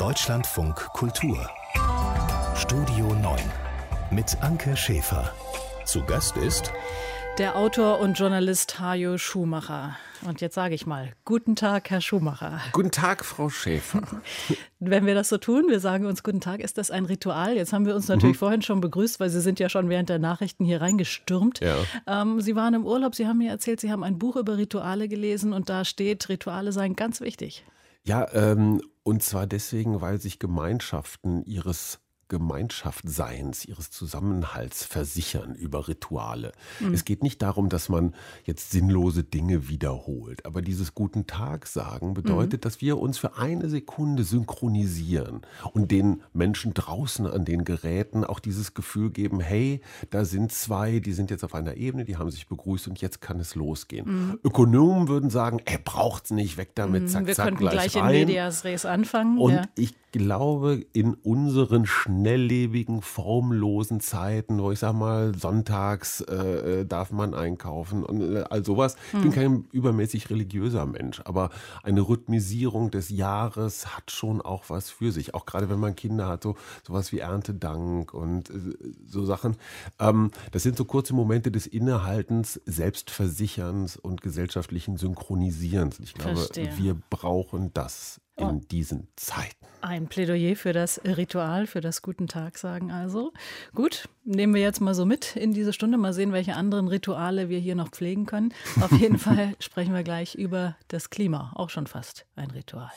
Deutschlandfunk Kultur. Studio 9 mit Anke Schäfer. Zu Gast ist der Autor und Journalist Hajo Schumacher. Und jetzt sage ich mal, guten Tag, Herr Schumacher. Guten Tag, Frau Schäfer. Wenn wir das so tun, wir sagen uns guten Tag, ist das ein Ritual? Jetzt haben wir uns natürlich vorhin schon begrüßt, weil Sie sind ja schon während der Nachrichten hier reingestürmt. Ja. Sie waren im Urlaub, Sie haben mir erzählt, Sie haben ein Buch über Rituale gelesen und da steht, Rituale seien ganz wichtig. Ja, und zwar deswegen, weil sich Gemeinschaften ihres Gemeinschaftsseins, ihres Zusammenhalts versichern über Rituale. Es geht nicht darum, dass man jetzt sinnlose Dinge wiederholt. Aber dieses Guten Tag sagen bedeutet, dass wir uns für eine Sekunde synchronisieren und den Menschen draußen an den Geräten auch dieses Gefühl geben, hey, da sind zwei, die sind jetzt auf einer Ebene, die haben sich begrüßt und jetzt kann es losgehen. Ökonomen würden sagen, braucht's nicht, weg damit, zack, wir zack, könnten gleich in rein. Medias Res anfangen. Und ja. ich glaube, in unseren schnelllebigen, formlosen Zeiten, wo ich sag mal, sonntags darf man einkaufen und all sowas. Ich bin kein übermäßig religiöser Mensch, aber eine Rhythmisierung des Jahres hat schon auch was für sich. Auch gerade wenn man Kinder hat, sowas wie Erntedank und so Sachen. Das sind so kurze Momente des Innehaltens, Selbstversicherns und gesellschaftlichen Synchronisierens. Ich glaube, Verstehe. wir brauchen das in diesen Zeiten. Ein Plädoyer für das Ritual, für das Guten Tag sagen also. Gut, nehmen wir jetzt mal so mit in diese Stunde. Mal sehen, welche anderen Rituale wir hier noch pflegen können. Auf jeden Fall sprechen wir gleich über das Klima. Auch schon fast ein Ritual.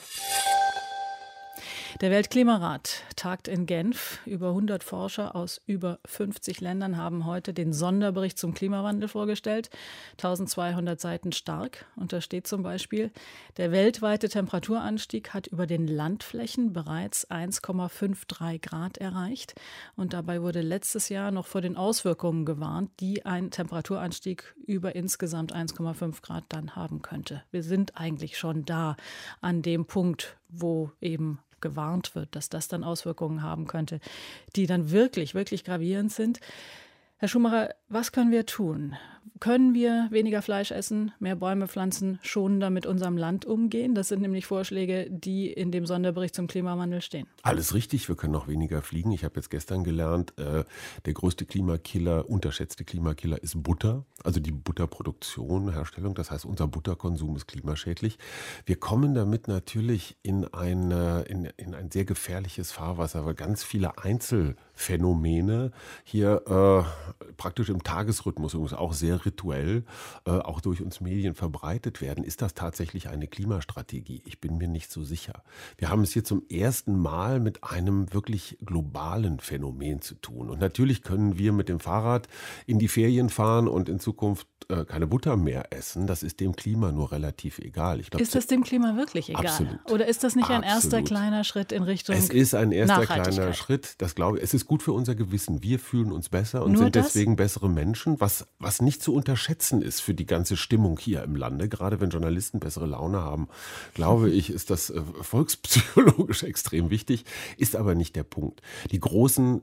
Der Weltklimarat tagt in Genf. Über 100 Forscher aus über 50 Ländern haben heute den Sonderbericht zum Klimawandel vorgestellt. 1200 Seiten stark. Und da steht zum Beispiel, der weltweite Temperaturanstieg hat über den Landflächen bereits 1,53 Grad erreicht. Und dabei wurde letztes Jahr noch vor den Auswirkungen gewarnt, die ein Temperaturanstieg über insgesamt 1,5 Grad dann haben könnte. Wir sind eigentlich schon da an dem Punkt, wo eben gewarnt wird, dass das dann Auswirkungen haben könnte, die dann wirklich, wirklich gravierend sind. Herr Schumacher, was können wir tun? Können wir weniger Fleisch essen, mehr Bäume pflanzen, schonender mit unserem Land umgehen? Das sind nämlich Vorschläge, die in dem Sonderbericht zum Klimawandel stehen. Alles richtig, wir können auch weniger fliegen. Ich habe jetzt gestern gelernt, der größte Klimakiller, unterschätzte Klimakiller ist Butter. Also die Butterproduktion, Herstellung. Das heißt, unser Butterkonsum ist klimaschädlich. Wir kommen damit natürlich in ein sehr gefährliches Fahrwasser, weil ganz viele Einzelphänomene hier praktisch im Tagesrhythmus, übrigens auch sehr rituell, auch durch uns Medien verbreitet werden. Ist das tatsächlich eine Klimastrategie? Ich bin mir nicht so sicher. Wir haben es hier zum ersten Mal mit einem wirklich globalen Phänomen zu tun. Und natürlich können wir mit dem Fahrrad in die Ferien fahren und in Zukunft keine Butter mehr essen. Das ist dem Klima nur relativ egal. Ich glaub, ist das dem Klima wirklich egal? Absolut. Oder ist das nicht ein erster Absolut. kleiner Schritt in Richtung Es ist ein erster Nachhaltigkeit? kleiner Schritt. Das glaube ich. Es ist gut für unser Gewissen. Wir fühlen uns besser und Nur sind das? deswegen bessere Menschen, was nicht zu unterschätzen ist für die ganze Stimmung hier im Lande. Gerade wenn Journalisten bessere Laune haben, glaube ich, ist das volkspsychologisch extrem wichtig, ist aber nicht der Punkt. Die großen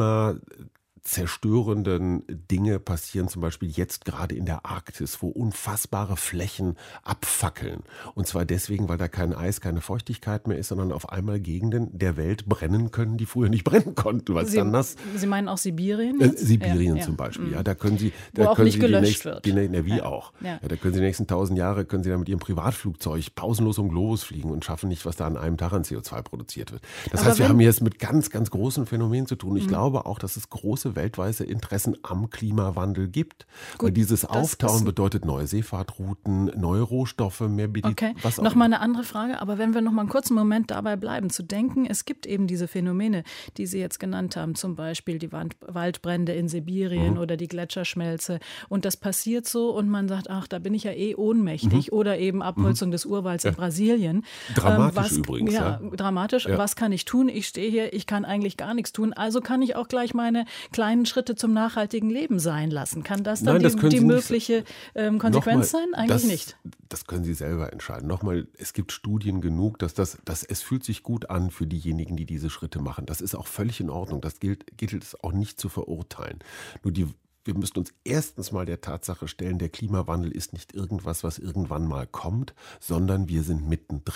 zerstörenden Dinge passieren zum Beispiel jetzt gerade in der Arktis, wo unfassbare Flächen abfackeln. Und zwar deswegen, weil da kein Eis, keine Feuchtigkeit mehr ist, sondern auf einmal Gegenden der Welt brennen können, die früher nicht brennen konnten, weil es dann nass. Sie meinen auch Sibirien? Jetzt? Sibirien zum Beispiel, ja, da können Sie, Wo auch nicht gelöscht wird. Auch. Ja. Ja, da können Sie die nächsten 1000 Jahre, können Sie da mit Ihrem Privatflugzeug pausenlos um Globus fliegen und schaffen nicht, was da an einem Tag an CO2 produziert wird. Das heißt, wir haben hier jetzt mit ganz, ganz großen Phänomenen zu tun. Ich glaube auch, dass es große weltweite Interessen am Klimawandel gibt. Gut, weil dieses das Auftauen ist bedeutet neue Seefahrtrouten, neue Rohstoffe, mehr Okay, was auch nochmal eine andere Frage, aber wenn wir noch mal einen kurzen Moment dabei bleiben, zu denken, es gibt eben diese Phänomene, die Sie jetzt genannt haben, zum Beispiel die Waldbrände in Sibirien oder die Gletscherschmelze und das passiert so und man sagt, ach, da bin ich ja ohnmächtig oder eben Abholzung des Urwalds in Brasilien. Dramatisch übrigens. Ja, dramatisch. Ja. Was kann ich tun? Ich stehe hier, ich kann eigentlich gar nichts tun, also kann ich auch gleich meine kleinen Schritte zum nachhaltigen Leben sein lassen. Kann das dann die mögliche Konsequenz sein? Eigentlich nicht. Das können Sie selber entscheiden. Nochmal, es gibt Studien genug, dass es fühlt sich gut an für diejenigen, die diese Schritte machen. Das ist auch völlig in Ordnung. Das gilt es auch nicht zu verurteilen. Nur wir müssen uns erstens mal der Tatsache stellen, der Klimawandel ist nicht irgendwas, was irgendwann mal kommt, sondern wir sind mittendrin.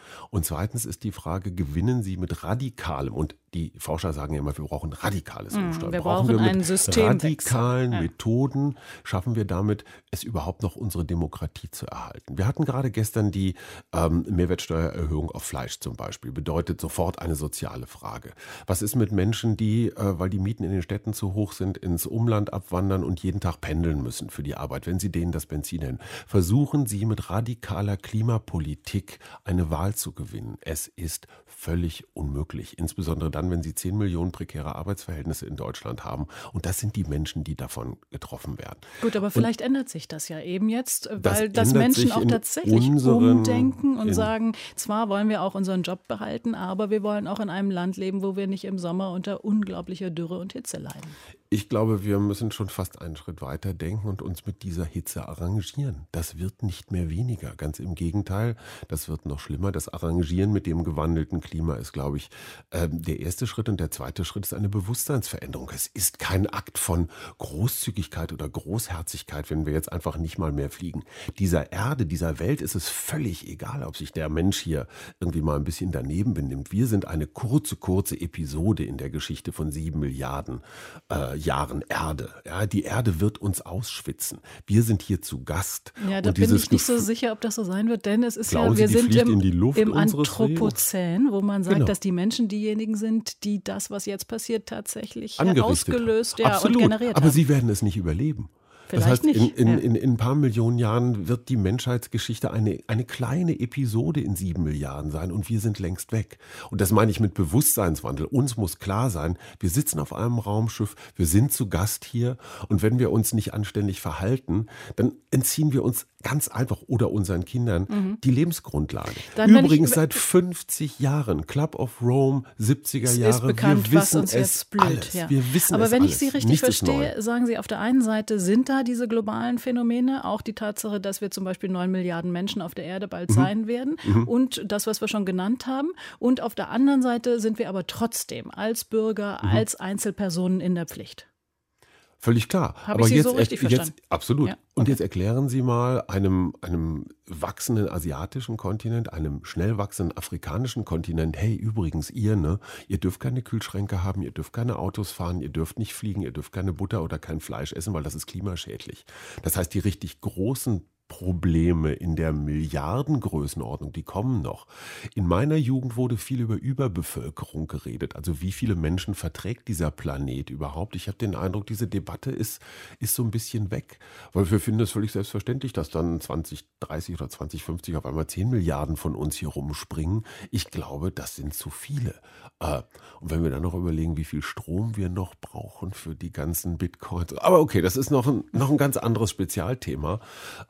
Und zweitens ist die Frage, gewinnen Sie mit radikalem, und die Forscher sagen ja immer, wir brauchen radikales Umsteuern. Wir brauchen einen Systemwechsel. Radikalen Methoden schaffen wir damit, es überhaupt noch unsere Demokratie zu erhalten. Wir hatten gerade gestern die Mehrwertsteuererhöhung auf Fleisch zum Beispiel, bedeutet sofort eine soziale Frage. Was ist mit Menschen, die, weil die Mieten in den Städten zu hoch sind, ins Umland abwandern und jeden Tag pendeln müssen für die Arbeit, wenn Sie denen das Benzin nennen? Versuchen Sie mit radikaler Klimapolitik eine Wahl zu gewinnen. Es ist völlig unmöglich, insbesondere dann, wenn Sie 10 Millionen prekäre Arbeitsverhältnisse in Deutschland haben. Und das sind die Menschen, die davon getroffen werden. Gut, aber vielleicht ändert sich das ja eben jetzt, weil das Menschen auch tatsächlich umdenken und sagen, zwar wollen wir auch unseren Job behalten, aber wir wollen auch in einem Land leben, wo wir nicht im Sommer unter unglaublicher Dürre und Hitze leiden. Ich glaube, wir müssen schon fast einen Schritt weiter denken und uns mit dieser Hitze arrangieren. Das wird nicht mehr weniger. Ganz im Gegenteil, das wird noch schlimmer. Das Arrangieren mit dem gewandelten Klima ist, glaube ich, der erste Schritt. Und der zweite Schritt ist eine Bewusstseinsveränderung. Es ist kein Akt von Großzügigkeit oder Großherzigkeit, wenn wir jetzt einfach nicht mal mehr fliegen. Dieser Erde, dieser Welt ist es völlig egal, ob sich der Mensch hier irgendwie mal ein bisschen daneben benimmt. Wir sind eine kurze Episode in der Geschichte von 7 Milliarden Jahren Erde. Ja, die Erde wird uns ausschwitzen. Wir sind hier zu Gast. Ja, da bin ich nicht so sicher, ob das so sein wird, denn es ist ja, wir sind im Anthropozän, wo man sagt, dass die Menschen diejenigen sind, die das, was jetzt passiert, tatsächlich ausgelöst und generiert haben. Aber sie werden es nicht überleben. Das heißt, in ein paar Millionen Jahren wird die Menschheitsgeschichte eine kleine Episode in 7 Milliarden sein und wir sind längst weg. Und das meine ich mit Bewusstseinswandel. Uns muss klar sein, wir sitzen auf einem Raumschiff, wir sind zu Gast hier und wenn wir uns nicht anständig verhalten, dann entziehen wir uns ganz einfach oder unseren Kindern die Lebensgrundlage. Übrigens seit 50 Jahren, Club of Rome, 70er Jahre, ist bekannt, wir wissen was uns jetzt blüht. Alles. Ja. Wir wissen Aber es wenn alles. Ich Sie richtig verstehe, sagen Sie, auf der einen Seite sind da diese globalen Phänomene, auch die Tatsache, dass wir zum Beispiel 9 Milliarden Menschen auf der Erde bald sein werden und das, was wir schon genannt haben. Und auf der anderen Seite sind wir aber trotzdem als Bürger, als Einzelpersonen in der Pflicht. Völlig klar. Habe ich Sie so richtig verstanden? Absolut. Ja. Und jetzt erklären Sie mal einem wachsenden asiatischen Kontinent, einem schnell wachsenden afrikanischen Kontinent, hey, übrigens, ihr dürft keine Kühlschränke haben, ihr dürft keine Autos fahren, ihr dürft nicht fliegen, ihr dürft keine Butter oder kein Fleisch essen, weil das ist klimaschädlich. Das heißt, die richtig großen Probleme in der Milliardengrößenordnung, die kommen noch. In meiner Jugend wurde viel über Überbevölkerung geredet. Also wie viele Menschen verträgt dieser Planet überhaupt? Ich habe den Eindruck, diese Debatte ist so ein bisschen weg. Weil wir finden es völlig selbstverständlich, dass dann 2030 oder 2050 auf einmal 10 Milliarden von uns hier rumspringen. Ich glaube, das sind zu viele. Und wenn wir dann noch überlegen, wie viel Strom wir noch brauchen für die ganzen Bitcoins. Aber okay, das ist noch ein ganz anderes Spezialthema.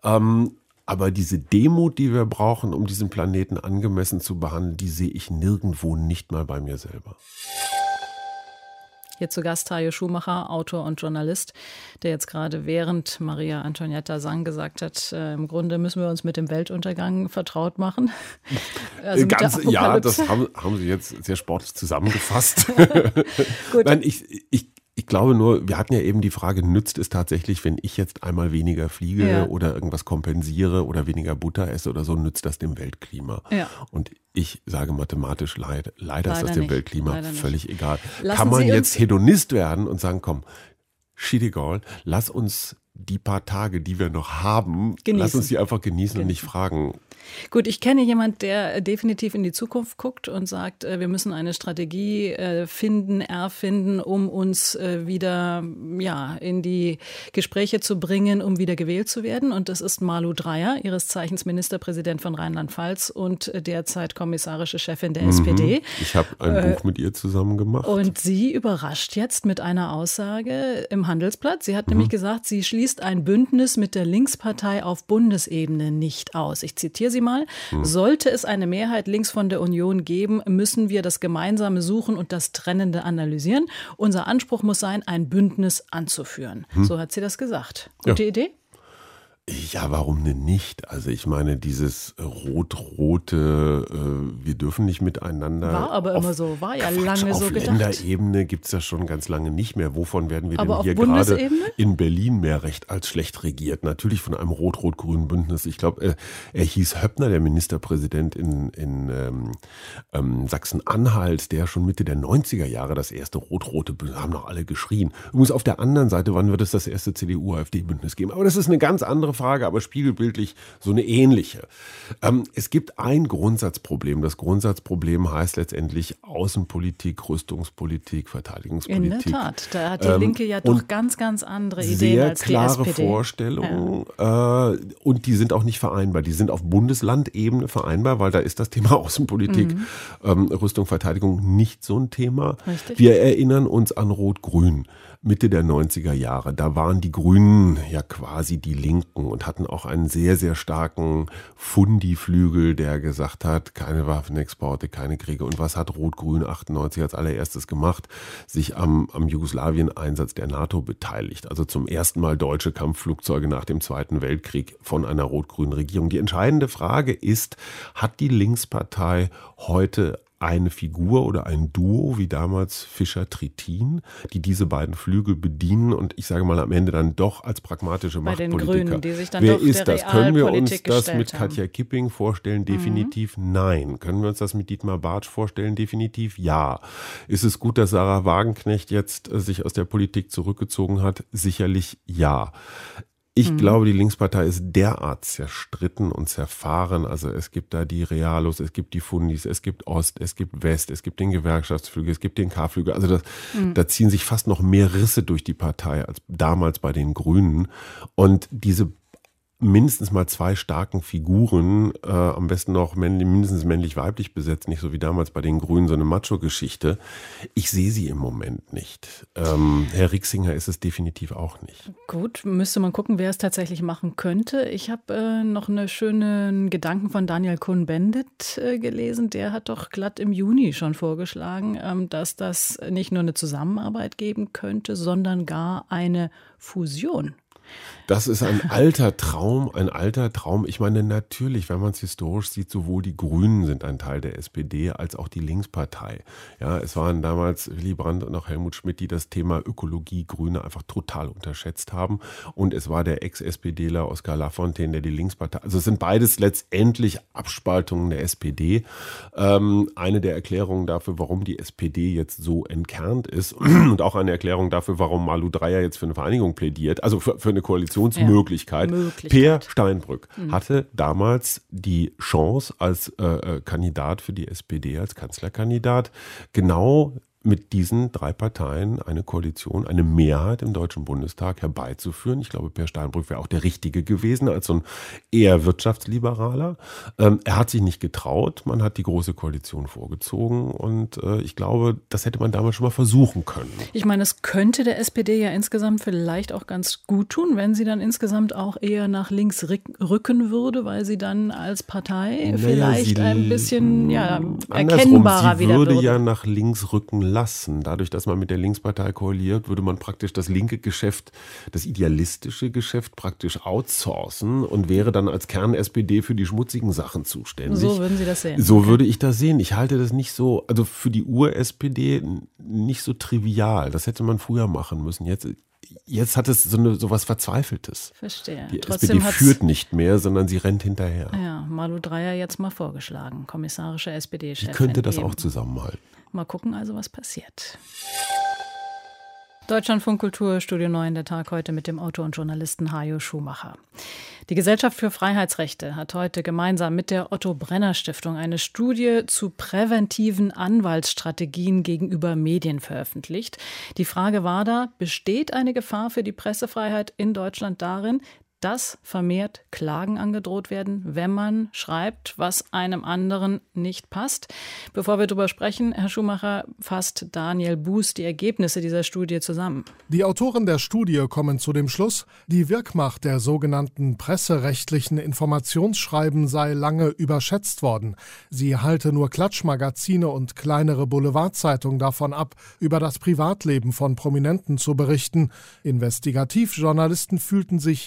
Aber diese Demut, die wir brauchen, um diesen Planeten angemessen zu behandeln, die sehe ich nirgendwo, nicht mal bei mir selber. Hier zu Gast Hajo Schumacher, Autor und Journalist, der jetzt gerade während Maria Antonietta Sang gesagt hat, im Grunde müssen wir uns mit dem Weltuntergang vertraut machen. Also ja, das haben Sie jetzt sehr sportlich zusammengefasst. Gut. Nein, ich glaube nur, wir hatten ja eben die Frage, nützt es tatsächlich, wenn ich jetzt einmal weniger fliege oder irgendwas kompensiere oder weniger Butter esse oder so, nützt das dem Weltklima? Ja. Und ich sage mathematisch, leider ist das dem Weltklima völlig egal. Kann man jetzt Hedonist werden und sagen, komm, shit egal, lass uns die paar Tage, die wir noch haben, lass uns die einfach genießen und nicht fragen. Gut, ich kenne jemanden, der definitiv in die Zukunft guckt und sagt, wir müssen eine Strategie erfinden, um uns wieder in die Gespräche zu bringen, um wieder gewählt zu werden. Und das ist Malu Dreyer, ihres Zeichens Ministerpräsident von Rheinland-Pfalz und derzeit kommissarische Chefin der SPD. Ich habe ein Buch mit ihr zusammen gemacht. Und sie überrascht jetzt mit einer Aussage im Handelsblatt. Sie hat nämlich gesagt, sie schließt ein Bündnis mit der Linkspartei auf Bundesebene nicht aus. Ich zitiere sie mal. Sollte es eine Mehrheit links von der Union geben, müssen wir das Gemeinsame suchen und das Trennende analysieren. Unser Anspruch muss sein, ein Bündnis anzuführen. So hat sie das gesagt. Gute Idee? Ja, warum denn nicht? Also ich meine, dieses rot-rote, wir dürfen nicht miteinander. War aber immer so, war ja lange so gedacht. Auf Länderebene gibt es das schon ganz lange nicht mehr. Wovon werden wir aber denn hier gerade in Berlin mehr recht als schlecht regiert? Natürlich von einem rot-rot-grünen Bündnis. Ich glaube, er hieß Höppner, der Ministerpräsident in Sachsen-Anhalt, der schon Mitte der 90er Jahre das erste rot-rote Bündnis, haben noch alle geschrien. Übrigens auf der anderen Seite, wann wird es das erste CDU-AfD-Bündnis geben? Aber das ist eine ganz andere Frage, aber spiegelbildlich so eine ähnliche. Es gibt ein Grundsatzproblem. Das Grundsatzproblem heißt letztendlich Außenpolitik, Rüstungspolitik, Verteidigungspolitik. In der Tat, da hat die Linke ja doch ganz, ganz andere Ideen als die SPD. Sehr klare Vorstellungen und die sind auch nicht vereinbar. Die sind auf Bundeslandebene vereinbar, weil da ist das Thema Außenpolitik, Rüstung, Verteidigung nicht so ein Thema. Richtig. Wir erinnern uns an Rot-Grün. Mitte der 90er Jahre, da waren die Grünen ja quasi die Linken und hatten auch einen sehr, sehr starken Fundi-Flügel, der gesagt hat, keine Waffenexporte, keine Kriege. Und was hat Rot-Grün 98 als allererstes gemacht? Sich am Jugoslawien-Einsatz der NATO beteiligt. Also zum ersten Mal deutsche Kampfflugzeuge nach dem Zweiten Weltkrieg von einer rot-grünen Regierung. Die entscheidende Frage ist, hat die Linkspartei heute eine Figur oder ein Duo, wie damals Fischer-Trittin, die diese beiden Flügel bedienen und ich sage mal am Ende dann doch als pragmatische Machtpolitiker. Bei den Grünen, die sich dann Wer doch ist der das? Können wir uns das gestellt mit Katja Kipping vorstellen? Definitiv nein. Können wir uns das mit Dietmar Bartsch vorstellen? Definitiv ja. Ist es gut, dass Sarah Wagenknecht jetzt sich aus der Politik zurückgezogen hat? Sicherlich ja. Ich glaube, die Linkspartei ist derart zerstritten und zerfahren. Also es gibt da die Realos, es gibt die Fundis, es gibt Ost, es gibt West, es gibt den Gewerkschaftsflügel, es gibt den K-Flügel. Also da ziehen sich fast noch mehr Risse durch die Partei als damals bei den Grünen. Und diese mindestens mal zwei starken Figuren, am besten noch mindestens männlich-weiblich besetzt, nicht so wie damals bei den Grünen, so eine Macho-Geschichte. Ich sehe sie im Moment nicht. Herr Rixinger ist es definitiv auch nicht. Gut, müsste man gucken, wer es tatsächlich machen könnte. Ich habe noch einen schönen Gedanken von Daniel Cohn-Bendit gelesen. Der hat doch glatt im Juni schon vorgeschlagen, dass das nicht nur eine Zusammenarbeit geben könnte, sondern gar eine Fusion. Das ist ein alter Traum, Ich meine, natürlich, wenn man es historisch sieht, sowohl die Grünen sind ein Teil der SPD als auch die Linkspartei. Ja, es waren damals Willy Brandt und auch Helmut Schmidt, die das Thema Ökologie, Grüne einfach total unterschätzt haben. Und es war der Ex-SPDler Oskar Lafontaine, der die Linkspartei, also es sind beides letztendlich Abspaltungen der SPD. Eine der Erklärungen dafür, warum die SPD jetzt so entkernt ist und auch eine Erklärung dafür, warum Malu Dreyer jetzt für eine Vereinigung plädiert, also für eine Koalitionsmöglichkeit. Peer Steinbrück hatte damals die Chance als Kandidat für die SPD, als Kanzlerkandidat, genau mit diesen drei Parteien eine Koalition, eine Mehrheit im Deutschen Bundestag herbeizuführen. Ich glaube, Peer Steinbrück wäre auch der Richtige gewesen, als so ein eher Wirtschaftsliberaler. Er hat sich nicht getraut, man hat die Große Koalition vorgezogen und ich glaube, das hätte man damals schon mal versuchen können. Ich meine, es könnte der SPD ja insgesamt vielleicht auch ganz gut tun, wenn sie dann insgesamt auch eher nach links rücken würde, weil sie dann als Partei vielleicht ein bisschen erkennbarer wieder würde. Sie würde ja nach links rücken lassen. Dadurch, dass man mit der Linkspartei koaliert, würde man praktisch das linke Geschäft, das idealistische Geschäft praktisch outsourcen und wäre dann als Kern-SPD für die schmutzigen Sachen zuständig. So würden Sie das sehen? So würde ich das sehen. Ich halte das nicht so, also für die Ur-SPD nicht so trivial. Das hätte man früher machen müssen. Jetzt hat es so was Verzweifeltes. Verstehe. Die SPD führt nicht mehr, sondern sie rennt hinterher. Ja, Malu Dreyer jetzt mal vorgeschlagen, kommissarische SPD-Chefin. Die könnte das auch zusammenhalten. Mal gucken also, was passiert. Deutschlandfunk Kultur, Studio 9, der Tag heute mit dem Autor und Journalisten Hajo Schumacher. Die Gesellschaft für Freiheitsrechte hat heute gemeinsam mit der Otto-Brenner-Stiftung eine Studie zu präventiven Anwaltsstrategien gegenüber Medien veröffentlicht. Die Frage war da, besteht eine Gefahr für die Pressefreiheit in Deutschland darin, dass vermehrt Klagen angedroht werden, wenn man schreibt, was einem anderen nicht passt? Bevor wir darüber sprechen, Herr Schumacher, fasst Daniel Buß die Ergebnisse dieser Studie zusammen. Die Autoren der Studie kommen zu dem Schluss, die Wirkmacht der sogenannten presserechtlichen Informationsschreiben sei lange überschätzt worden. Sie halte nur Klatschmagazine und kleinere Boulevardzeitungen davon ab, über das Privatleben von Prominenten zu berichten. Investigativjournalisten fühlten sich eher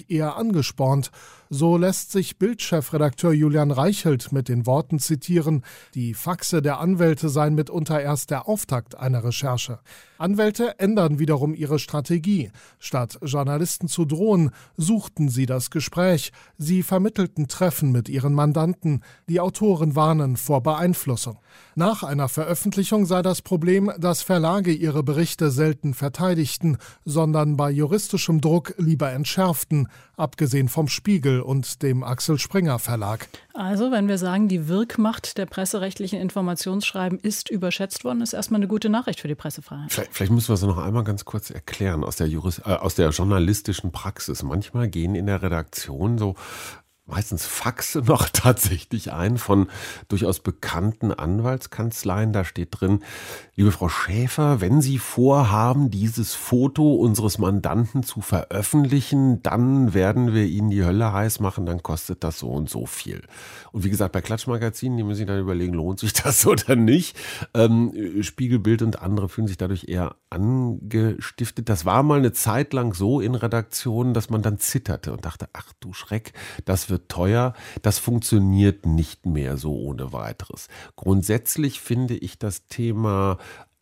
angespornt. So lässt sich Bild-Chefredakteur Julian Reichelt mit den Worten zitieren: Die Faxe der Anwälte seien mitunter erst der Auftakt einer Recherche. Anwälte ändern wiederum ihre Strategie. Statt Journalisten zu drohen, suchten sie das Gespräch. Sie vermittelten Treffen mit ihren Mandanten. Die Autoren warnen vor Beeinflussung. Nach einer Veröffentlichung sei das Problem, dass Verlage ihre Berichte selten verteidigten, sondern bei juristischem Druck lieber entschärften, abgesehen vom Spiegel und dem Axel Springer Verlag. Also, wenn wir sagen, die Wirkmacht der presserechtlichen Informationsschreiben ist überschätzt worden, ist erstmal eine gute Nachricht für die Pressefreiheit. Vielleicht müssen wir es noch einmal ganz kurz erklären aus der journalistischen Praxis. Manchmal gehen in der Redaktion so meistens Faxe noch tatsächlich ein von durchaus bekannten Anwaltskanzleien. Da steht drin: Liebe Frau Schäfer, wenn Sie vorhaben, dieses Foto unseres Mandanten zu veröffentlichen, dann werden wir Ihnen die Hölle heiß machen, dann kostet das so und so viel. Und wie gesagt, bei Klatschmagazinen, die müssen sich dann überlegen, lohnt sich das oder nicht. Spiegel, Bild und andere fühlen sich dadurch eher angestiftet. Das war mal eine Zeit lang so in Redaktionen, dass man dann zitterte und dachte, ach du Schreck, das wird teuer. Das funktioniert nicht mehr so ohne weiteres. Grundsätzlich finde ich das Thema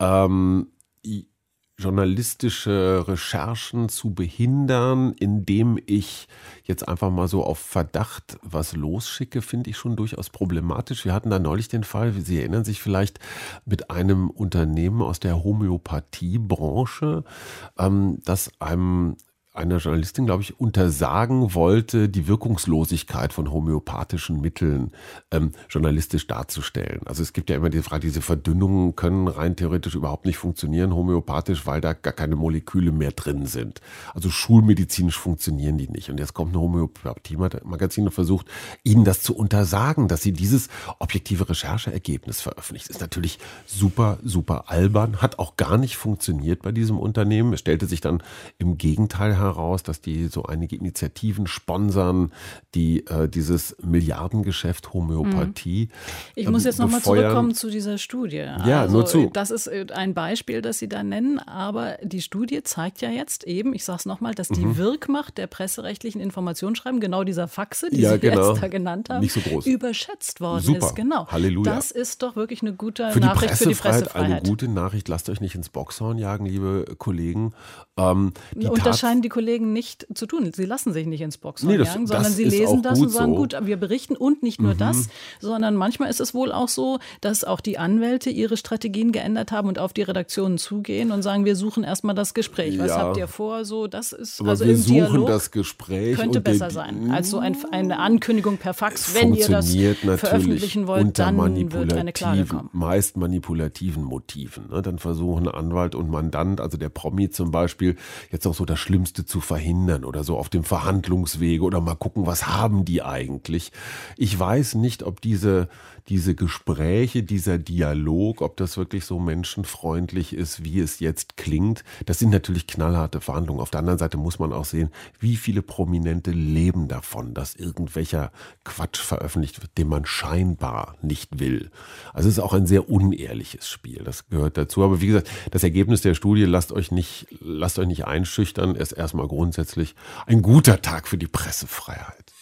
journalistische Recherchen zu behindern, indem ich jetzt einfach mal so auf Verdacht was losschicke, finde ich schon durchaus problematisch. Wir hatten da neulich den Fall, Sie erinnern sich vielleicht, mit einem Unternehmen aus der Homöopathiebranche, das einer Journalistin, glaube ich, untersagen wollte, die Wirkungslosigkeit von homöopathischen Mitteln journalistisch darzustellen. Also es gibt ja immer die Frage, diese Verdünnungen können rein theoretisch überhaupt nicht funktionieren homöopathisch, weil da gar keine Moleküle mehr drin sind. Also schulmedizinisch funktionieren die nicht. Und jetzt kommt ein Homöopathie-Magazin und versucht, ihnen das zu untersagen, dass sie dieses objektive Rechercheergebnis veröffentlicht. Das ist natürlich super, super albern, hat auch gar nicht funktioniert bei diesem Unternehmen. Es stellte sich dann im Gegenteil heraus, dass die so einige Initiativen sponsern, die dieses Milliardengeschäft Homöopathie Ich muss jetzt nochmal zurückkommen zu dieser Studie. Ja, also, nur zu. Das ist ein Beispiel, das Sie da nennen, aber die Studie zeigt ja jetzt eben, ich sage es nochmal, dass die Wirkmacht der presserechtlichen Informationsschreiben, genau dieser Faxe, die Sie jetzt da genannt haben, nicht so groß, überschätzt worden Super. ist. Genau. Halleluja. Das ist doch wirklich eine gute Nachricht für die Pressefreiheit. Eine gute Nachricht, lasst euch nicht ins Boxhorn jagen, liebe Kollegen. Und das scheinen die Kollegen nicht zu tun. Sie lassen sich nicht ins Boxhorn jagen, sondern sie lesen das und sagen, gut, wir berichten und nicht nur das, sondern manchmal ist es wohl auch so, dass auch die Anwälte ihre Strategien geändert haben und auf die Redaktionen zugehen und sagen, wir suchen erstmal das Gespräch. Was habt ihr vor? So, das ist aber also wir im suchen Dialog das Gespräch könnte besser sein als so eine Ankündigung per Fax. Wenn ihr das veröffentlichen wollt, dann wird eine Klage kommen. Meist manipulativen Motiven. Ne? Dann versuchen Anwalt und Mandant, also der Promi zum Beispiel, jetzt auch so das Schlimmste zu verhindern oder so auf dem Verhandlungswege oder mal gucken, was haben die eigentlich. Ich weiß nicht, ob diese Gespräche, dieser Dialog, ob das wirklich so menschenfreundlich ist, wie es jetzt klingt. Das sind natürlich knallharte Verhandlungen. Auf der anderen Seite muss man auch sehen, wie viele Prominente leben davon, dass irgendwelcher Quatsch veröffentlicht wird, den man scheinbar nicht will. Also es ist auch ein sehr unehrliches Spiel. Das gehört dazu. Aber wie gesagt, das Ergebnis der Studie, lasst euch nicht einschüchtern, ist erstmal grundsätzlich ein guter Tag für die Pressefreiheit.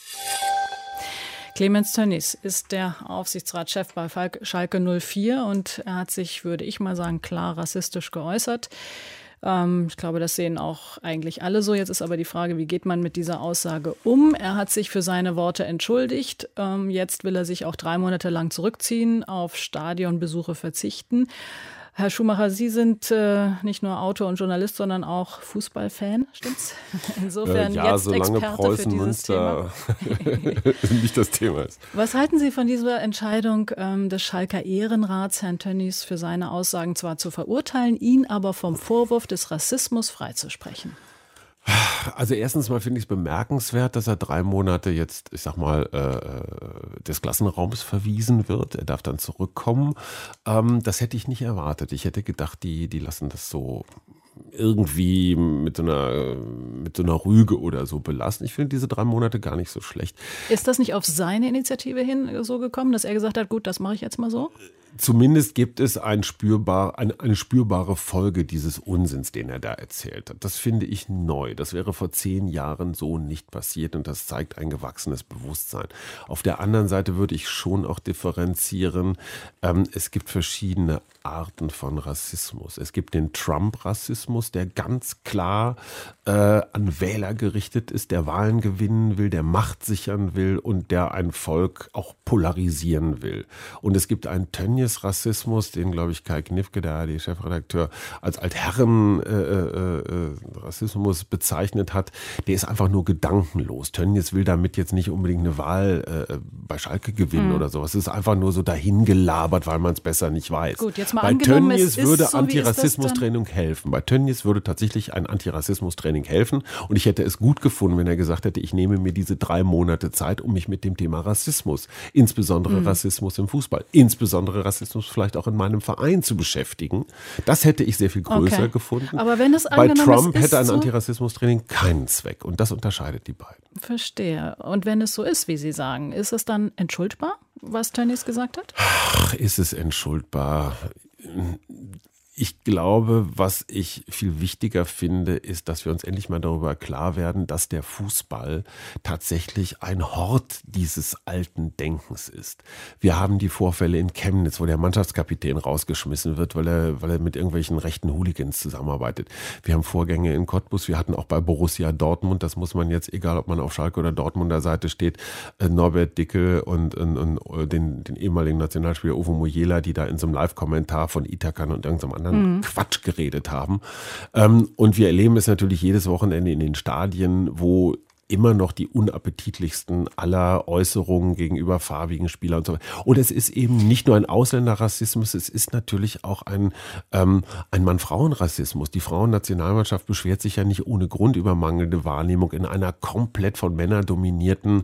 Clemens Tönnies ist der Aufsichtsratschef bei Schalke 04 und er hat sich, würde ich mal sagen, klar rassistisch geäußert. Ich glaube, das sehen auch eigentlich alle so. Jetzt ist aber die Frage, wie geht man mit dieser Aussage um? Er hat sich für seine Worte entschuldigt. Jetzt will er sich auch 3 Monate lang zurückziehen, auf Stadionbesuche verzichten. Herr Schumacher, Sie sind nicht nur Autor und Journalist, sondern auch Fußballfan, stimmt's? Insofern ja, jetzt Experte für dieses Thema. Nicht das Thema ist. Was halten Sie von dieser Entscheidung des Schalker Ehrenrats, Herrn Tönnies für seine Aussagen zwar zu verurteilen, ihn aber vom Vorwurf des Rassismus freizusprechen? Also erstens mal finde ich es bemerkenswert, dass er 3 Monate jetzt, ich sag mal, des Klassenraums verwiesen wird. Er darf dann zurückkommen. Das hätte ich nicht erwartet. Ich hätte gedacht, die lassen das so irgendwie mit so einer Rüge oder so belassen. Ich finde diese 3 Monate gar nicht so schlecht. Ist das nicht auf seine Initiative hin so gekommen, dass er gesagt hat, gut, das mache ich jetzt mal so? Zumindest gibt es eine spürbare Folge dieses Unsinns, den er da erzählt hat. Das finde ich neu. Das wäre vor 10 Jahren so nicht passiert und das zeigt ein gewachsenes Bewusstsein. Auf der anderen Seite würde ich schon auch differenzieren. Es gibt verschiedene Arten von Rassismus. Es gibt den Trump-Rassismus, der ganz klar an Wähler gerichtet ist, der Wahlen gewinnen will, der Macht sichern will und der ein Volk auch polarisieren will. Und es gibt einen Tönnies-Rassismus, den, glaube ich, Kai Knifke, der ARD-Chefredakteur, als Altherren-Rassismus bezeichnet hat. Der ist einfach nur gedankenlos. Tönnies will damit jetzt nicht unbedingt eine Wahl bei Schalke gewinnen oder sowas. Es ist einfach nur so dahingelabert, weil man es besser nicht weiß. Gut, jetzt mal bei angenommen, Tönnies würde so, Antirassismus-Training helfen. Bei Tönnies würde tatsächlich ein Antirassismus-Training helfen. Und ich hätte es gut gefunden, wenn er gesagt hätte, ich nehme mir diese 3 Monate Zeit, um mich mit dem Thema Rassismus, insbesondere Rassismus im Fußball, insbesondere Rassismus vielleicht auch in meinem Verein zu beschäftigen. Das hätte ich sehr viel größer gefunden. Aber wenn es bei Trump ist hätte ein so Antirassismus-Training keinen Zweck. Und das unterscheidet die beiden. Verstehe. Und wenn es so ist, wie Sie sagen, ist es dann entschuldbar, was Tönnies gesagt hat? Ach, ist es entschuldbar? Ich glaube, was ich viel wichtiger finde, ist, dass wir uns endlich mal darüber klar werden, dass der Fußball tatsächlich ein Hort dieses alten Denkens ist. Wir haben die Vorfälle in Chemnitz, wo der Mannschaftskapitän rausgeschmissen wird, weil er mit irgendwelchen rechten Hooligans zusammenarbeitet. Wir haben Vorgänge in Cottbus, wir hatten auch bei Borussia Dortmund, das muss man jetzt, egal ob man auf Schalke oder Dortmunder Seite steht, Norbert Dickel und den ehemaligen Nationalspieler Uwe Mojela, die da in so einem Live-Kommentar von Itakan und irgendeinem anderen Quatsch geredet haben. Und wir erleben es natürlich jedes Wochenende in den Stadien, wo immer noch die unappetitlichsten aller Äußerungen gegenüber farbigen Spielern und so weiter. Und es ist eben nicht nur ein Ausländerrassismus, es ist natürlich auch ein Mann-Frauen-Rassismus. Die Frauennationalmannschaft beschwert sich ja nicht ohne Grund über mangelnde Wahrnehmung in einer komplett von Männern dominierten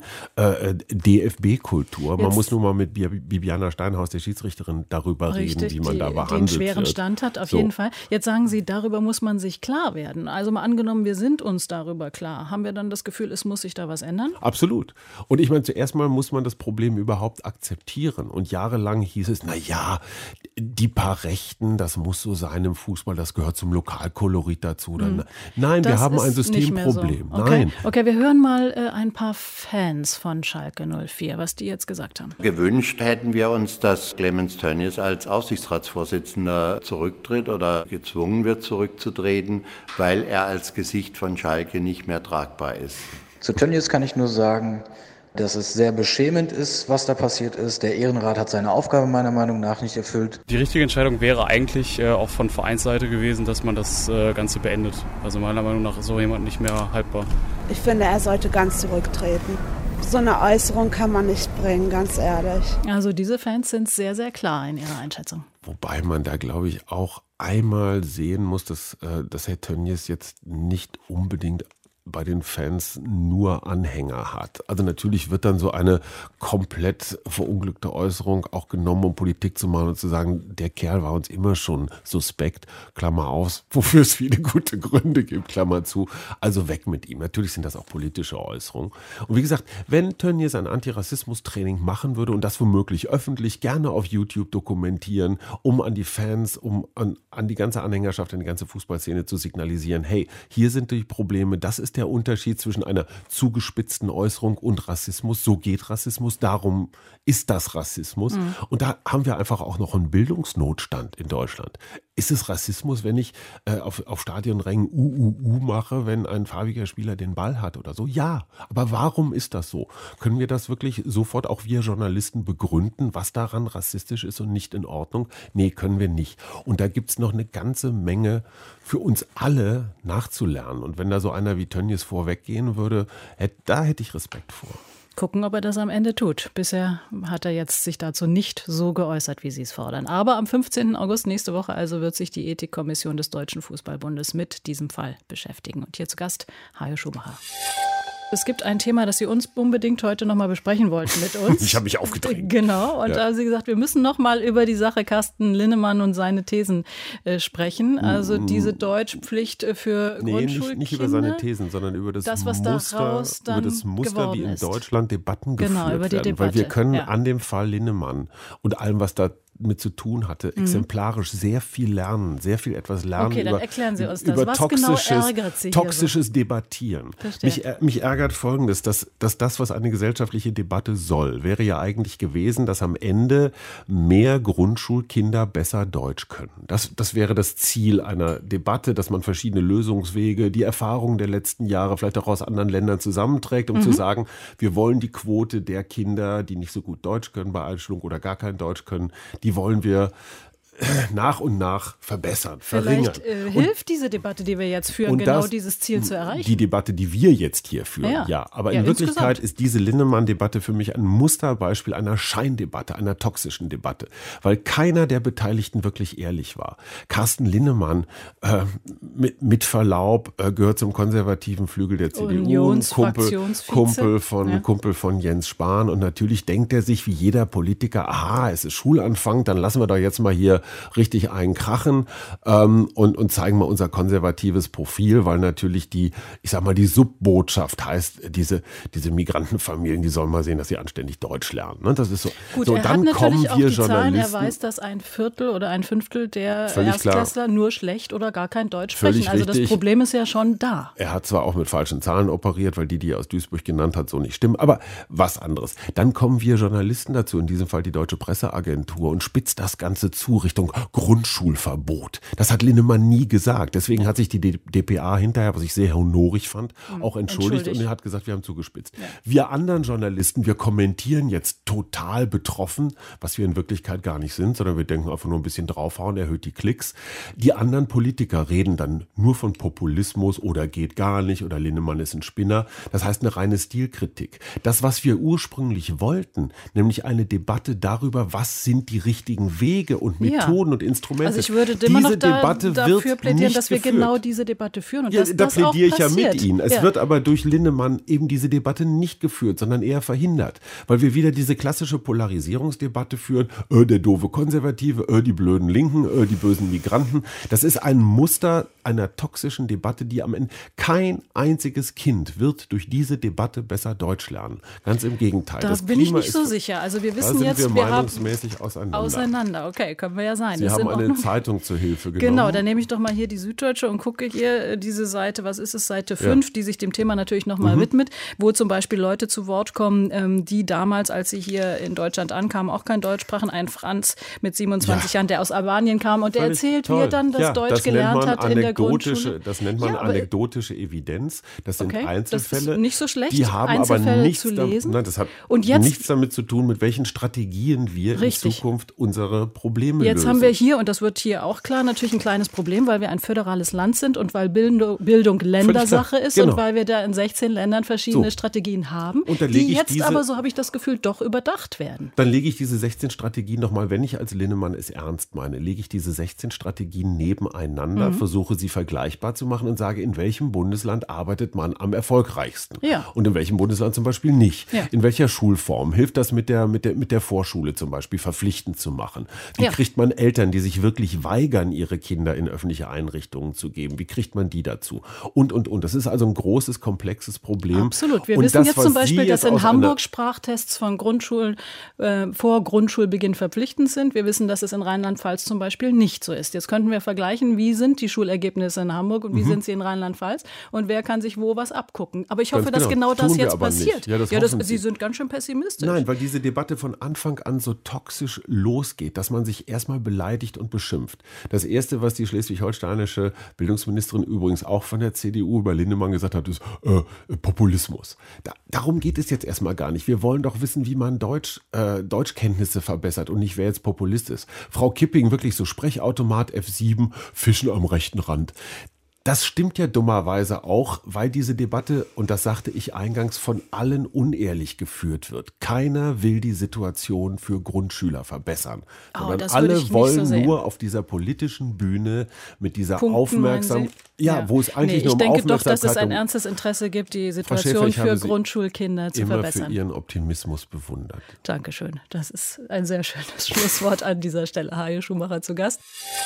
DFB-Kultur. Man muss nur mal mit Bibiana Steinhaus, der Schiedsrichterin, darüber reden, wie man da behandelt wird. Den schweren Stand hat, auf jeden Fall. Jetzt sagen Sie, darüber muss man sich klar werden. Also mal angenommen, wir sind uns darüber klar. Haben wir dann das Gefühl, es muss sich da was ändern? Absolut. Und ich meine, zuerst mal muss man das Problem überhaupt akzeptieren. Und jahrelang hieß es, naja, die paar Rechten, das muss so sein im Fußball, das gehört zum Lokalkolorit dazu. Nein, wir haben ein Systemproblem. So. Okay. Nein. Okay, wir hören mal ein paar Fans von Schalke 04, was die jetzt gesagt haben. Gewünscht hätten wir uns, dass Clemens Tönnies als Aufsichtsratsvorsitzender zurücktritt oder gezwungen wird zurückzutreten, weil er als Gesicht von Schalke nicht mehr tragbar ist. Zu Tönnies kann ich nur sagen, dass es sehr beschämend ist, was da passiert ist. Der Ehrenrat hat seine Aufgabe meiner Meinung nach nicht erfüllt. Die richtige Entscheidung wäre eigentlich auch von Vereinsseite gewesen, dass man das Ganze beendet. Also meiner Meinung nach ist so jemand nicht mehr haltbar. Ich finde, er sollte ganz zurücktreten. So eine Äußerung kann man nicht bringen, ganz ehrlich. Also diese Fans sind sehr, sehr klar in ihrer Einschätzung. Wobei man da, glaube ich, auch einmal sehen muss, dass Herr Tönnies jetzt nicht unbedingt bei den Fans nur Anhänger hat. Also natürlich wird dann so eine komplett verunglückte Äußerung auch genommen, um Politik zu machen und zu sagen, der Kerl war uns immer schon suspekt, Klammer auf, wofür es viele gute Gründe gibt, Klammer zu. Also weg mit ihm. Natürlich sind das auch politische Äußerungen. Und wie gesagt, wenn Tönnies ein Antirassismus-Training machen würde und das womöglich öffentlich, gerne auf YouTube dokumentieren, um an die Fans, um an die ganze Anhängerschaft, an die ganze Fußballszene zu signalisieren, hey, hier sind die Probleme, das ist der Unterschied zwischen einer zugespitzten Äußerung und Rassismus. So geht Rassismus, darum ist das Rassismus. Und da haben wir einfach auch noch einen Bildungsnotstand in Deutschland. Ist es Rassismus, wenn ich auf Stadionrängen mache, wenn ein farbiger Spieler den Ball hat oder so? Ja, aber warum ist das so? Können wir das wirklich sofort auch wir Journalisten begründen, was daran rassistisch ist und nicht in Ordnung? Nee, können wir nicht. Und da gibt es noch eine ganze Menge für uns alle nachzulernen. Und wenn da so einer wie Tönnies vorweggehen würde, da hätte ich Respekt vor. Gucken, ob er das am Ende tut. Bisher hat er jetzt sich dazu nicht so geäußert, wie Sie es fordern. Aber am 15. August nächste Woche also wird sich die Ethikkommission des Deutschen Fußballbundes mit diesem Fall beschäftigen. Und hier zu Gast Hajo Schumacher. Es gibt ein Thema, das Sie uns unbedingt heute noch mal besprechen wollten mit uns. Ich habe mich aufgedrängt. Genau, und da haben Sie gesagt, wir müssen noch mal über die Sache Carsten Linnemann und seine Thesen sprechen. Also diese Deutschpflicht für Grundschulkinder. Nicht über seine Thesen, sondern über das Muster, wie in Deutschland Debatten geführt über die werden. Debatte. Weil wir können an dem Fall Linnemann und allem, was da mit zu tun hatte, exemplarisch sehr viel etwas lernen. Okay, dann erklären Sie uns das. Über Was toxisches, genau ärgert Sie toxisches Debattieren. Mich ärgert Folgendes, dass das, was eine gesellschaftliche Debatte soll, wäre ja eigentlich gewesen, dass am Ende mehr Grundschulkinder besser Deutsch können. Das wäre das Ziel einer Debatte, dass man verschiedene Lösungswege, die Erfahrungen der letzten Jahre, vielleicht auch aus anderen Ländern zusammenträgt, um zu sagen, wir wollen die Quote der Kinder, die nicht so gut Deutsch können bei Einschulung oder gar kein Deutsch können, die wollen wir nach und nach verbessern, verringern. Vielleicht hilft diese Debatte, die wir jetzt führen, genau dieses Ziel zu erreichen. Die Debatte, die wir jetzt hier führen, ja. Aber in Wirklichkeit ist diese Linnemann-Debatte für mich ein Musterbeispiel einer Scheindebatte, einer toxischen Debatte. Weil keiner der Beteiligten wirklich ehrlich war. Carsten Linnemann, mit Verlaub, gehört zum konservativen Flügel der CDU, Kumpel von Jens Spahn. Und natürlich denkt er sich wie jeder Politiker, aha, es ist Schulanfang, dann lassen wir doch jetzt mal hier richtig einen krachen und zeigen mal unser konservatives Profil, weil natürlich die Subbotschaft heißt, diese Migrantenfamilien, die sollen mal sehen, dass sie anständig Deutsch lernen. Ne? Das ist so. Gut, so, er dann hat kommen natürlich auch wir die Journalisten. Zahlen, er weiß, dass ein Viertel oder ein Fünftel der Völlig Erstklässler klar. nur schlecht oder gar kein Deutsch Völlig sprechen. Also richtig. das Problem ist ja schon da. Er hat zwar auch mit falschen Zahlen operiert, weil die er aus Duisburg genannt hat, so nicht stimmen, aber was anderes. Dann kommen wir Journalisten dazu, in diesem Fall die Deutsche Presseagentur, und spitzt das Ganze zu Richtung Grundschulverbot. Das hat Linnemann nie gesagt. Deswegen hat sich die dpa hinterher, was ich sehr honorig fand, auch entschuldigt und er hat gesagt, wir haben zugespitzt. Ja. Wir anderen Journalisten, wir kommentieren jetzt total betroffen, was wir in Wirklichkeit gar nicht sind, sondern wir denken einfach nur ein bisschen draufhauen, erhöht die Klicks. Die anderen Politiker reden dann nur von Populismus oder geht gar nicht oder Linnemann ist ein Spinner. Das heißt eine reine Stilkritik. Das, was wir ursprünglich wollten, nämlich eine Debatte darüber, was sind die richtigen Wege und Methoden und Instrumente. Also ich würde immer noch dafür plädieren, dass wir genau diese Debatte führen. Und ja, dass da das plädiere auch ich ja passiert. mit Ihnen. Es wird aber durch Linnemann eben diese Debatte nicht geführt, sondern eher verhindert. Weil wir wieder diese klassische Polarisierungsdebatte führen. Der doofe Konservative, die blöden Linken, die bösen Migranten. Das ist ein Muster einer toxischen Debatte, die am Ende kein einziges Kind wird durch diese Debatte besser Deutsch lernen. Ganz im Gegenteil. Da bin ich nicht so sicher. Also wir wissen jetzt, wir meinungsmäßig auseinander. Okay, können wir ja sein. Sie haben eine Zeitung zur Hilfe genommen. Genau, dann nehme ich doch mal hier die Süddeutsche und gucke hier diese Seite, was ist es, Seite 5, die sich dem Thema natürlich nochmal widmet, wo zum Beispiel Leute zu Wort kommen, die damals, als sie hier in Deutschland ankamen, auch kein Deutsch sprachen. Ein Franz mit 27 Jahren, der aus Albanien kam und der erzählt, wie er dann das Deutsch gelernt hat in der Grundschule. Das nennt man anekdotische Evidenz. Das sind Einzelfälle. Das ist nicht so schlecht, die haben Einzelfälle aber nichts zu lesen. Das hat und jetzt, nichts damit zu tun, mit welchen Strategien wir in Zukunft unsere Probleme lösen. Jetzt haben wir hier, und das wird hier auch klar, natürlich ein kleines Problem, weil wir ein föderales Land sind und weil Bildung Ländersache ist und weil wir da in 16 Ländern verschiedene Strategien haben, die jetzt aber, so habe ich das Gefühl, doch überdacht werden. Dann lege ich diese 16 Strategien nochmal, wenn ich als Linnemann es ernst meine, lege ich diese 16 Strategien nebeneinander, versuche sie vergleichbar zu machen und sage, in welchem Bundesland arbeitet man am erfolgreichsten und in welchem Bundesland zum Beispiel nicht. In welcher Schulform hilft das mit der Vorschule zum Beispiel verpflichtend zu machen? Wie kriegt man Eltern, die sich wirklich weigern, ihre Kinder in öffentliche Einrichtungen zu geben? Wie kriegt man die dazu? Und. Das ist also ein großes, komplexes Problem. Absolut. Wir wissen jetzt zum Beispiel, dass in Hamburg Sprachtests von Grundschulen vor Grundschulbeginn verpflichtend sind. Wir wissen, dass es in Rheinland-Pfalz zum Beispiel nicht so ist. Jetzt könnten wir vergleichen, wie sind die Schulergebnisse in Hamburg und wie sind sie in Rheinland-Pfalz und wer kann sich wo was abgucken. Aber ich hoffe, dass genau das jetzt passiert. Sie sind ganz schön pessimistisch. Nein, weil diese Debatte von Anfang an so toxisch losgeht, dass man sich erstmal beleidigt und beschimpft. Das Erste, was die schleswig-holsteinische Bildungsministerin übrigens auch von der CDU über Linnemann gesagt hat, ist Populismus. Darum geht es jetzt erstmal gar nicht. Wir wollen doch wissen, wie man Deutschkenntnisse verbessert und nicht, wer jetzt Populist ist. Frau Kipping, wirklich so Sprechautomat F7, Fischen am rechten Rand. Das stimmt ja dummerweise auch, weil diese Debatte, und das sagte ich eingangs, von allen unehrlich geführt wird. Keiner will die Situation für Grundschüler verbessern. Sondern alle wollen nur auf dieser politischen Bühne mit dieser Aufmerksamkeit, wo es eigentlich nur um Aufmerksamkeit geht. Ich denke doch, dass es ein ernstes Interesse gibt, die Situation für Grundschulkinder zu verbessern. Immer für Ihren Optimismus bewundert. Dankeschön. Das ist ein sehr schönes Schlusswort an dieser Stelle. Hajo Schumacher zu Gast.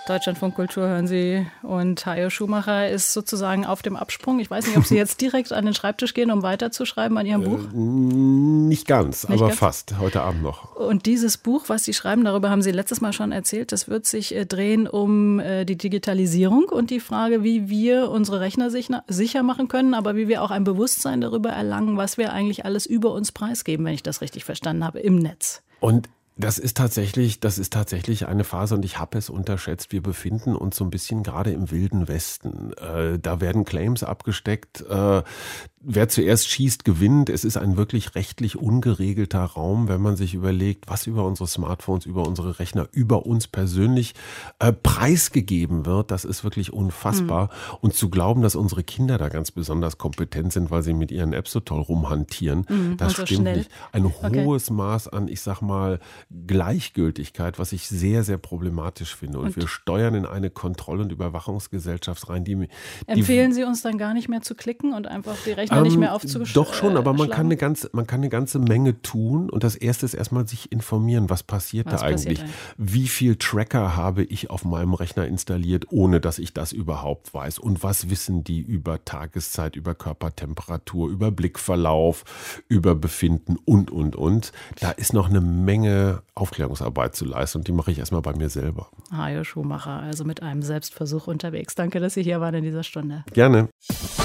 Deutschlandfunk Kultur hören Sie und Hajo Schumacher ist sozusagen auf dem Absprung. Ich weiß nicht, ob Sie jetzt direkt an den Schreibtisch gehen, um weiterzuschreiben an Ihrem Buch? Nicht ganz, aber fast. Heute Abend noch. Und dieses Buch, was Sie schreiben, darüber haben Sie letztes Mal schon erzählt, das wird sich drehen um die Digitalisierung und die Frage, wie wir unsere Rechner sicher machen können, aber wie wir auch ein Bewusstsein darüber erlangen, was wir eigentlich alles über uns preisgeben, wenn ich das richtig verstanden habe, im Netz. Und das ist tatsächlich eine Phase und ich habe es unterschätzt. Wir befinden uns so ein bisschen gerade im Wilden Westen. Da werden Claims abgesteckt. Wer zuerst schießt, gewinnt. Es ist ein wirklich rechtlich ungeregelter Raum, wenn man sich überlegt, was über unsere Smartphones, über unsere Rechner, über uns persönlich preisgegeben wird. Das ist wirklich unfassbar. Und zu glauben, dass unsere Kinder da ganz besonders kompetent sind, weil sie mit ihren Apps so toll rumhantieren, das so stimmt schnell. nicht. Ein hohes Maß an, ich sag mal, Gleichgültigkeit, was ich sehr, sehr problematisch finde. Und wir steuern in eine Kontroll- und Überwachungsgesellschaft rein, die empfehlen Sie uns dann gar nicht mehr zu klicken und einfach die Rechner nicht mehr aufzuschlagen? Doch schon, aber man kann eine ganze Menge tun. Und das Erste ist erstmal sich informieren, was passiert da eigentlich? Wie viel Tracker habe ich auf meinem Rechner installiert, ohne dass ich das überhaupt weiß? Und was wissen die über Tageszeit, über Körpertemperatur, über Blickverlauf, über Befinden und. Da ist noch eine Menge Aufklärungsarbeit zu leisten und die mache ich erstmal bei mir selber. Hajo Schumacher, also mit einem Selbstversuch unterwegs. Danke, dass Sie hier waren in dieser Stunde. Gerne.